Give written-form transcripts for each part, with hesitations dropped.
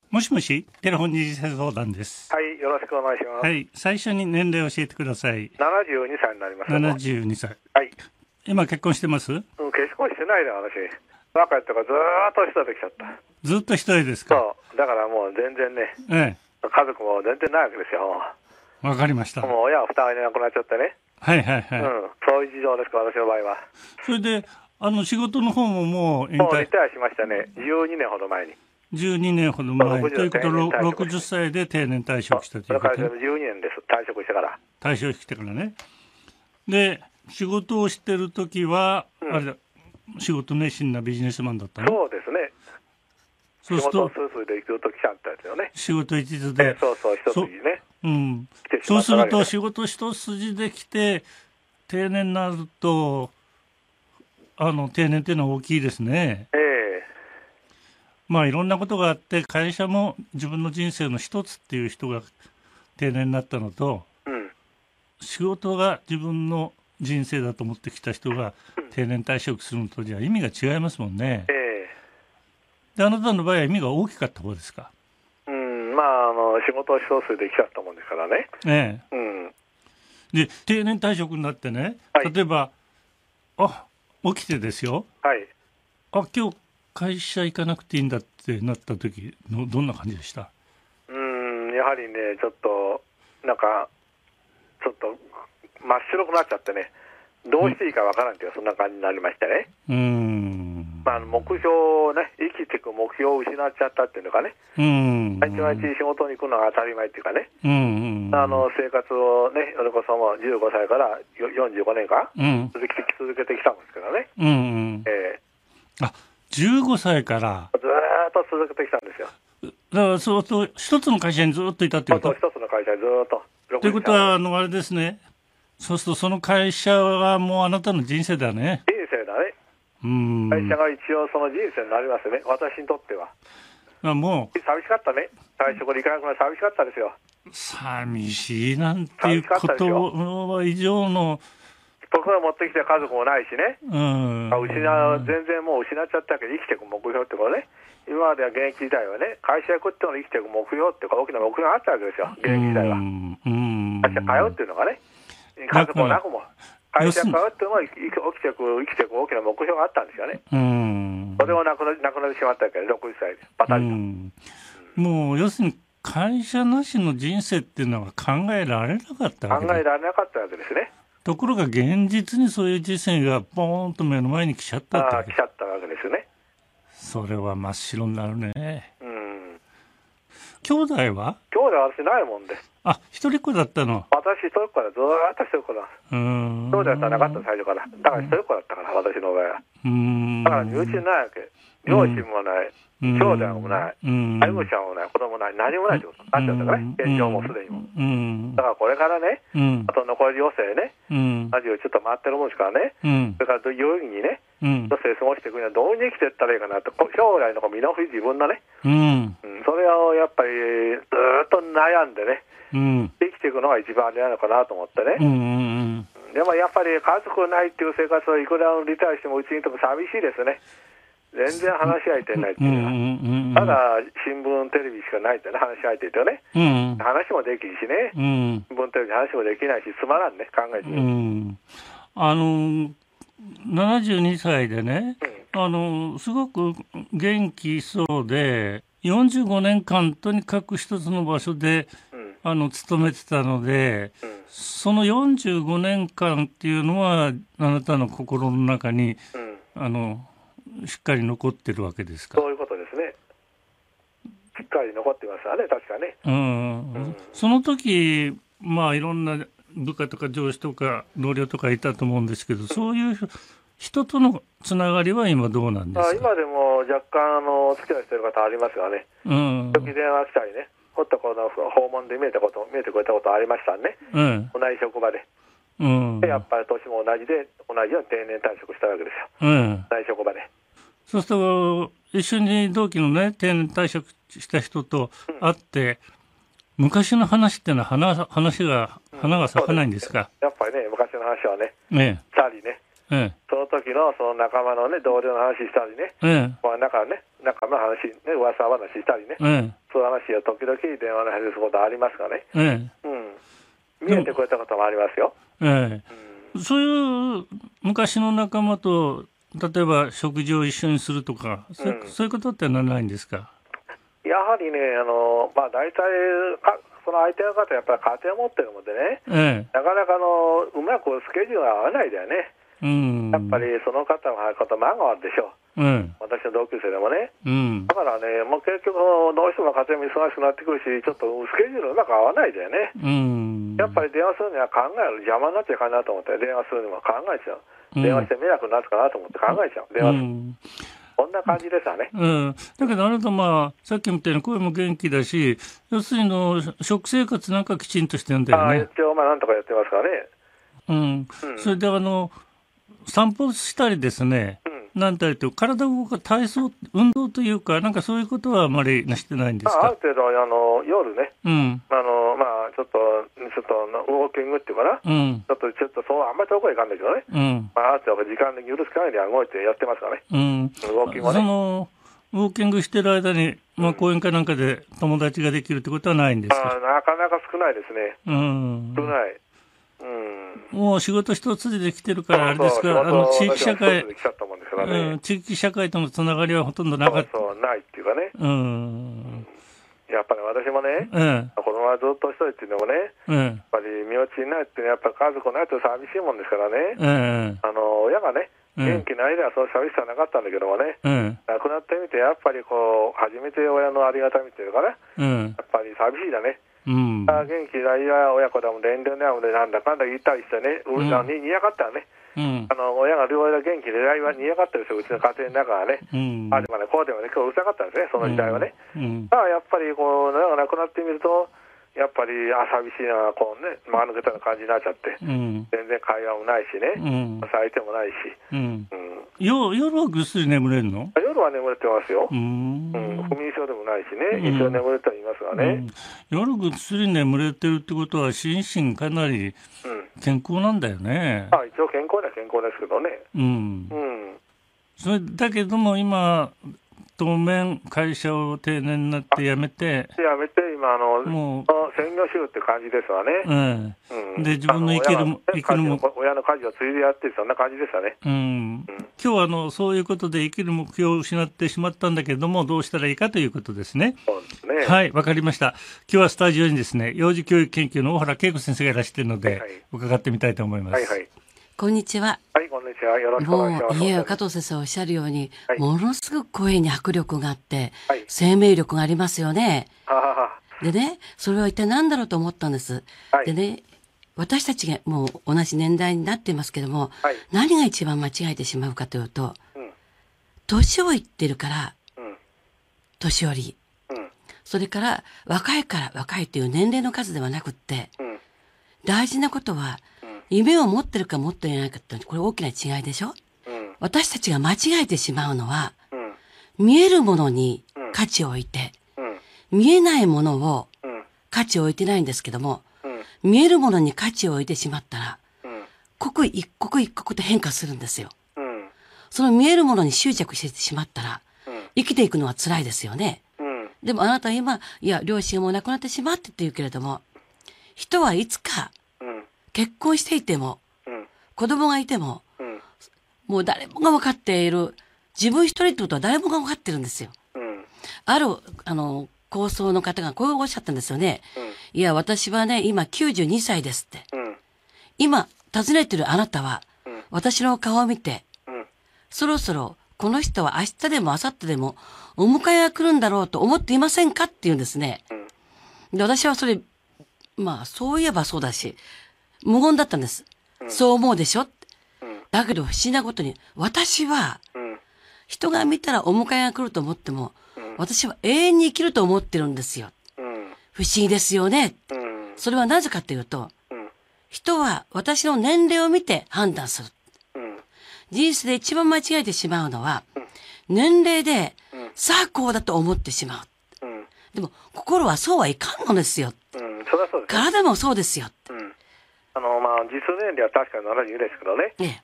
もしもし、テレフォン二次相談です。 はい、よろしくお願いします。 はい、最初に年齢を教えてください。 72歳になります。 72歳。 はい。 今結婚してます？ 結婚してないね、私。若いとかずーっと一人できちゃった。 ずっと一人ですか？ そう。だからもう全然ね、家族も全然ないわけですよ。 わかりました。 もう親は二人で亡くなっちゃってね。 はいはいはい。 そういう事情ですか、私の場合は。 それで、仕事の方ももうリタイアしましたね。12年ほど前に。 12年ほど前ということは60歳で定年退職したということで、 それから12年です。退職してから。 退職してからね。で、仕事をしてる時は、あれだ、仕事熱心なビジネスマンだったの？ そうですね。 そうすると仕事をスースーで行くときちゃったですよね。 仕事一途で、 そうそう、一筋ね。 そうすると仕事一筋で来て定年になると定年っていうのは大きいですね。まあいろんなことがあって会社も自分の人生の一つっていう人が定年になったのと、仕事が自分の人生だと思ってきた人が定年退職するのとじゃ意味が違いますもんね。であなたの場合は意味が大きかった方ですか？ まあ仕事を一筋できちゃったもんですからね。 で定年退職になってね、例えば起きてですよ、今日会社行かなくていいんだってなった時のどんな感じでした？ やはりねちょっとなんかちょっと真っ白くなっちゃってね、どうしていいかわからんっていうそんな感じになりましてね。目標をね、生きていく目標を失っちゃったっていうのかね、毎日毎日仕事に行くのが当たり前っていうかね、生活をね、それこそもう15歳から45年間続けてきたんですけどね。 15歳からずっと続けてきたんですよ。 だからそうすると一つの会社にずっといたってこと？ 一つの会社にずっと。 ということはあれですね、そうするとその会社はもうあなたの人生だね。 人生だね。会社が一応その人生になりますね、私にとっては。 もう寂しかったね。退職に行かなくなって寂しかったですよ。 寂しいなんていうこと以上の僕が持ってきた家族もないしね、全然もう失っちゃったけど生きていく目標ってことね、今までは現役時代はね、会社行くってのが生きていく目標っていうか大きな目標があったわけですよ、現役時代は。会社通うっていうのがね、家族もなくも会社通うっていうのが生きていく大きな目標があったんですよね。それをなくなってしまったけど、60歳でパタリと。 もう要するに会社なしの人生っていうのは考えられなかったわけです。 考えられなかったわけですね。 ところが現実にそういう人生がポーンと目の前に来ちゃったってわけ。 来ちゃったわけですよね。 それは真っ白になるね。兄弟は？兄弟は私ないもんで。 一人っ子だったの？ 私一人っ子だ、ずーっと一人っ子だ。兄弟はなかった最初から。だから一人っ子だったから、私の場合は。だから身内にないわけ。両親もない、兄弟もない、愛護者もない、子供もない、何もないってことになっちゃったからね、現状もすでにも。だからこれからね、あと残り余生ね、ラジオちょっと回ってるもんですからね、それからどういうふうにね、余生過ごしていくにはどうに生きていったらいいかなと、将来の見直し自分のね、それをやっぱりずっと悩んでね、生きていくのが一番あれなのかなと思ってね。でもやっぱり家族ないっていう生活をいくらリタイアしてもうちにいても寂しいですね。全然話し相手ないっていうのは、ただ新聞テレビしかないってね、話し相手とね、話もできるしね、新聞テレビで話もできないしつまらんね、考えてみる。 72歳でね、すごく元気そうで45年間とにかく一つの場所で勤めてたので、その45年間っていうのはあなたの心の中にしっかり残ってるわけですか？ そういうことですね。しっかり残ってますわね、確かね。 その時いろんな部下とか上司とか同僚とかいたと思うんですけど、そういう人とのつながりは今どうなんですか？ 今でも若干お付き合いしてる方ありますがね、時々電話したりね、ほっとこの訪問で見えてくれたことありましたね、同じ職場で。やっぱり年も同じように定年退職したわけですよ、同じ職場で。 そうすると一緒に同期のね定年退職した人と会って、昔の話っていうのは花が咲かないんですか？ やっぱりね、昔の話はね、したりね、その時のその仲間のね同僚の話したりね、仲間の話ね、噂話したりね、そそういう話を時々電話の話ですることありますがね、見えてくれたこともありますよ。 そういう昔の仲間と例えば食事を一緒にするとか、そういうことってならないんですか？ やはりね、大体その相手の方やっぱり家庭を持ってるのでね、なかなかうまくスケジュールが合わないだよね。やっぱりその方のこと間があるでしょう。私の同級生でもね。だからね、もう結局どうしても家庭も忙しくなってくるし、ちょっとスケジュールうまく合わないだよね。やっぱり電話するには考える、邪魔になっちゃいかなと思って電話するにも考えちゃう。電話して迷惑になるかなと思って考えちゃう。電話する。こんな感じですわね。 だけどあなた、さっきみたいに声も元気だし、要するに食生活なんかきちんとしてるんだよね。 一応なんとかやってますからね。 それで散歩したりですね、なんて言うと体を動か体操運動というかなんかそういうことはあまりしてないんですか？ ある程度夜ね、ちょっとウォーキングっていうかな、ちょっとそうあんまり遠くはいかんだけどね、ある程度時間で許す限りは動いてやってますからね、ウォーキングはね。 ウォーキングしてる間に、公園かなんかで友達ができるってことはないんですか？ なかなか少ないですね。少ない。 もう仕事一筋で来てるからあれですが、地域社会、地域社会とのつながりはほとんどなかった。 ないっていうかね。やっぱり私もね、子供はずっと一人っていうのもね、やっぱり身内にないってやっぱり家族ないと寂しいもんですからね。親がね、元気ない間はそういう寂しさはなかったんだけどもね、亡くなってみてやっぱり初めて親のありがたみっていうかね、やっぱり寂しいだね。元気ない間親子でも遠慮ないもんでなんだかんだ言ったりしてね、にやかったらね、親が両親元気でにやかったですよ、うちの家庭の中はね。あでもね、こうでもね、今日うるさかったんですね、その時代はね。だからやっぱり親が亡くなってみると、やっぱり寂しいな、間抜けたような感じになっちゃって、全然会話もないしね、相手もないし。 夜はぐっすり眠れるの？ 夜は眠れてますよ。不眠症でもないしね、一緒に眠れてはいますがね。 夜ぐっすり眠れてるってことは、心身かなり健康なんだよね。 一応健康は健康ですけどね。 それだけども今当面会社を定年になって辞めて今もう専業主婦って感じですわね。 で自分の生きるも親の家事を継いでやってそんな感じですよね。 今日はそういうことで生きる目標を失ってしまったんだけれどもどうしたらいいかということですね。 そうですね。 はい、わかりました。今日はスタジオにですね、幼児教育研究の大原恵子先生がいらしているので、伺ってみたいと思います。 こんにちは。 こんにちは。よろしくお願いします。 もう加藤先生おっしゃるように、ものすごく声に迫力があって、生命力がありますよね。でね、それは一体何だろうと思ったんです。でね、私たちがもう同じ年代になっていますけども、何が一番間違えてしまうかというと、年をいってるから、年寄り、それから若いから若いという年齢の数ではなくって、大事なことは、夢を持ってるか持っていないかってこれ大きな違いでしょ。私たちが間違えてしまうのは、見えるものに価値を置いて、見えないものを価値を置いてないんですけども、見えるものに価値を置いてしまったら、刻一刻一刻と変化するんですよ。その見えるものに執着してしまったら、生きていくのは辛いですよね。でもあなたは今、両親も亡くなってしまってって言うけれども、人はいつか、結婚していても、子供がいても、もう誰もが分かっている、自分一人ってことは誰もが分かってるんですよ。ある、高僧の方がこうおっしゃったんですよね。いや、私はね、今92歳ですって。今、尋ねてるあなたは、私の顔を見て、そろそろこの人は明日でも明後日でもお迎えが来るんだろうと思っていませんかって言うんですね。で、私はそれ、そういえばそうだし、無言だったんです。そう思うでしょって。だけど不思議なことに、私は、人が見たらお迎えが来ると思っても、私は永遠に生きると思ってるんですよ。不思議ですよね。それはなぜかというと、人は私の年齢を見て判断する。人生で一番間違えてしまうのは、年齢で、さあこうだと思ってしまう。でも、心はそうはいかんのですよ。体もそうですよ。 実年齢は確かに72ですけどね。実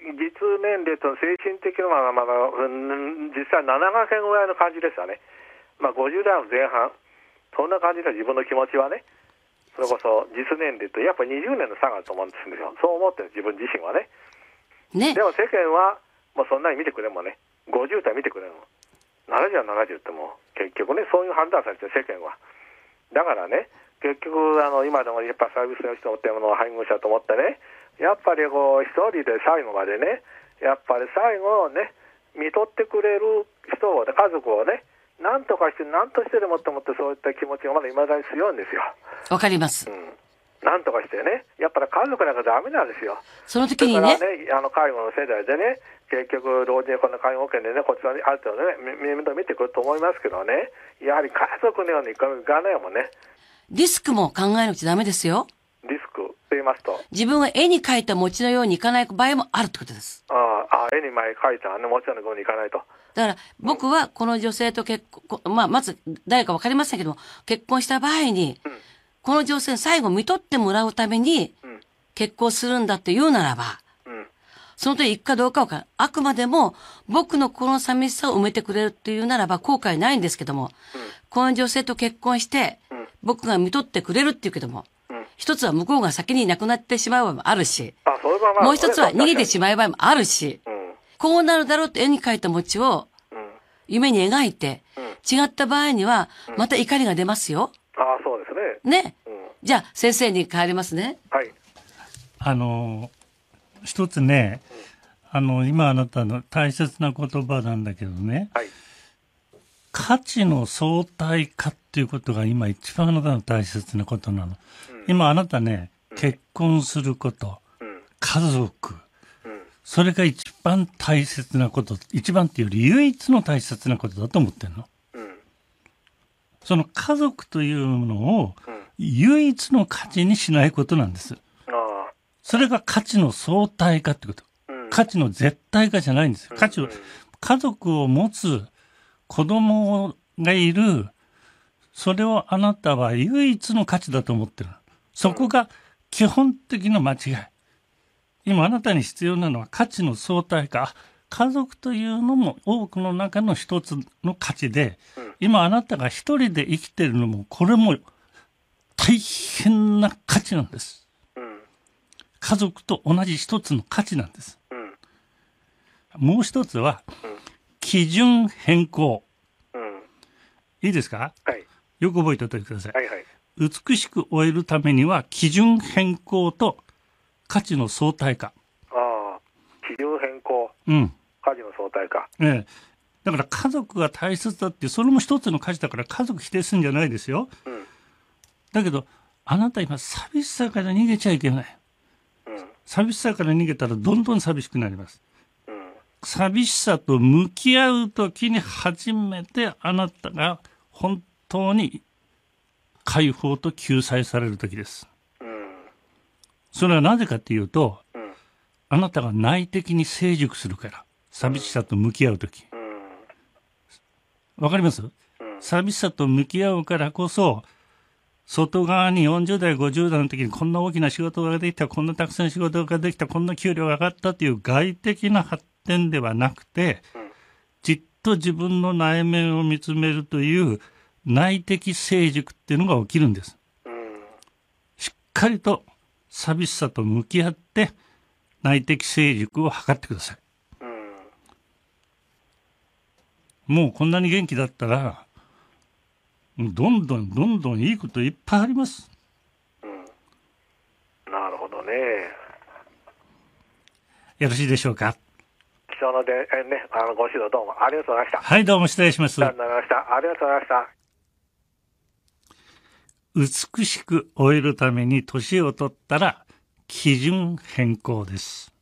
年齢と精神的な実際7掛けぐらいの感じですよね。 まあ、50代の前半、そんな感じで自分の気持ちはね、それこそ実年齢とやっぱり20年の差があると思うんですよ。そう思ってる自分自身はね。でも世間はもうそんなに見てくれもね、50代見てくれも70は70っても結局ね、そういう判断されてる世間は。だからね、結局今でもやっぱサービスの人っていうものを配偶者と思ってね、やっぱりこう一人で最後までね、やっぱり最後ね、見とってくれる人をね、家族をね、何とかして何としてでもって思って、そういった気持ちがまだ未だに強いんですよ。 わかります。 なんとかしてね、やっぱり家族なんかダメなんですよ。 その時にね、 だからね、介護の世代でね、結局老人この介護保険でね、こちらにある程度ね、面倒見てくると思いますけどね、やはり家族のようにいかないもんね。 リスクも考えなくちゃダメですよ。 リスクと言いますと、 自分が絵に描いた餅のようにいかない場合もあるってことです。 絵に前描いたね、餅のようにいかないと。 だから僕はこの女性と結婚、まず誰か分かりませんけども、結婚した場合に、この女性最後見とってもらうために結婚するんだって言うならば、その時行くかどうかはあくまでも僕のこの寂しさを埋めてくれるっていうならば後悔ないんですけども、この女性と結婚して僕が見とってくれるっていうけども、一つは向こうが先に亡くなってしまう場合もあるし、もう一つは逃げてしまう場合もあるし、こうなるだろうって絵に描いた餅を夢に描いて、違った場合にはまた怒りが出ますよ。 そうですね。 ね。じゃあ先生に変わりますね。 はい。 一つね、今あなたの大切な言葉なんだけどね、価値の相対化っていうことが今一番あなたの大切なことなの。今あなたね、結婚すること、家族、それが一番大切なこと、一番っていうより唯一の大切なことだと思ってるの。その家族というものを唯一の価値にしないことなんです。それが価値の相対化ってこと。価値の絶対化じゃないんですよ。家族を持つ子供がいる、それをあなたは唯一の価値だと思ってる。そこが基本的な間違い。今あなたに必要なのは価値の相対化。家族というのも多くの中の一つの価値で、今あなたが一人で生きてるのも、これも大変な価値なんです。家族と同じ一つの価値なんです。もう一つは、基準変更。いいですか？よく覚えておいてください。美しく終えるためには、基準変更と価値の相対化。 基準変更。価値の相対化。 だから家族が大切だって、それも一つの価値だから家族否定するんじゃないですよ。だけど、あなた今寂しさから逃げちゃいけない。寂しさから逃げたらどんどん寂しくなります。寂しさと向き合うときに初めてあなたが本当に解放と救済されるときです。それはなぜかというと、あなたが内的に成熟するから、寂しさと向き合うとき。わかります？寂しさと向き合うからこそ、外側に40代、50代の時にこんな大きな仕事ができた、こんなたくさん仕事ができた、こんな給料が上がったという外的な発展ではなくて、じっと自分の内面を見つめるという内的成熟っていうのが起きるんです。しっかりと寂しさと向き合って内的成熟を図ってください。もうこんなに元気だったら、どんどんいいこといっぱいあります。 なるほどね。 よろしいでしょうか。 貴重なご指導どうもありがとうございました。 はい、どうも失礼します。 ありがとうございました。 美しく終えるために年を取ったら基準変更です。